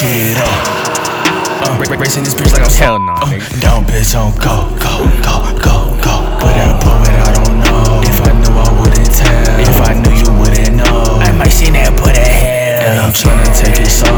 shoot it up. Racing this bitch like I'm Hell no, nigga. Down bitch on go. But I blow it, I don't know. If I knew, I wouldn't tell. If I knew, you wouldn't know. I might see that, put a hell. And I'm tryna take it slow.